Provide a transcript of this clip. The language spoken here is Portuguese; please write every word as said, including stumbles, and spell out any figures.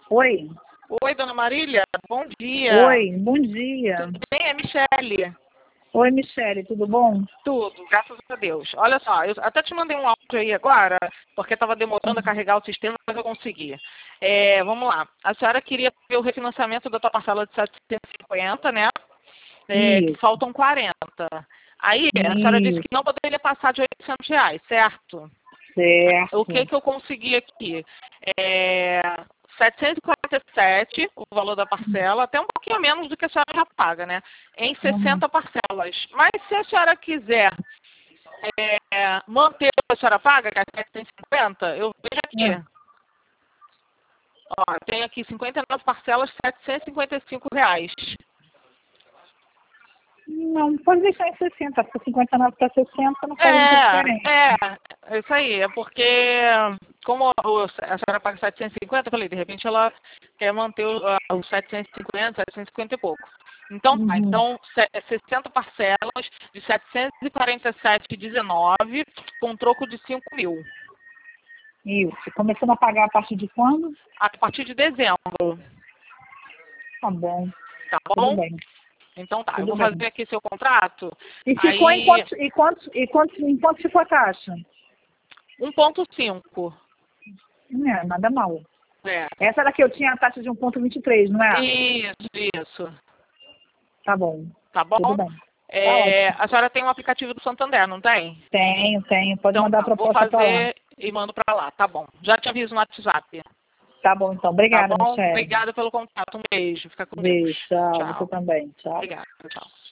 Oi. Oi, dona Marília, bom dia. Oi, bom dia. Tudo bem? É Michele. Oi, Michele, tudo bom? Tudo, graças a Deus. Olha só, eu até te mandei um áudio aí agora, porque estava demorando a carregar o sistema, mas eu consegui. É, vamos lá. A senhora queria ver o refinanciamento da tua parcela de setecentos e cinquenta, né? É, que faltam quarenta. Aí, a senhora disse Isso. que não poderia passar de oitocentos reais, certo? Certo. O que que eu consegui aqui? É, setecentos e quarenta e sete, o valor da parcela, até um pouquinho menos do que a senhora já paga, né? Em sessenta Uhum. parcelas. Mas se a senhora quiser é, manter o que a senhora paga, que é setecentos e cinquenta, eu vejo Uhum. aqui. Ó, tem aqui cinquenta e nove parcelas, setecentos e cinquenta e cinco reais. Não, pode deixar em sessenta, porque cinquenta e nove para sessenta não faz muita diferença. É, é, é isso aí. É porque, como o- a senhora paga setecentos e cinquenta, eu falei, de repente ela quer manter o- a- os setecentos e cinquenta, setecentos e cinquenta e pouco. Então, tá. Uhum. Então, se- é sessenta parcelas de setecentos e quarenta e sete e dezenove, com troco de cinco mil. Isso. Começando a pagar a partir de quando? A partir de dezembro. Tá bom. Tá Tudo bom? bem. Então tá, eu Tudo vou bem. fazer aqui seu contrato. E ficou em Aí, quantos, e quantos, e quantos, em quanto ficou a taxa? um ponto cinco. Não é, nada mal. É. Essa daqui eu tinha a taxa de um ponto vinte e três, não é? Isso, isso. Tá bom. Tá Tudo bom? bem. Tá É, ótimo. a senhora tem um aplicativo do Santander, não tem? Tenho, tenho. Pode Então mandar a tá, vou proposta para lá. fazer e mando pra lá, tá bom. Já te aviso no WhatsApp, Tá bom, então. tá Obrigada, bom? Michele. Obrigada pelo contato, um beijo, fica com Deus. Beijo, tchau. Você Tchau. também. Tchau. Obrigada, tchau.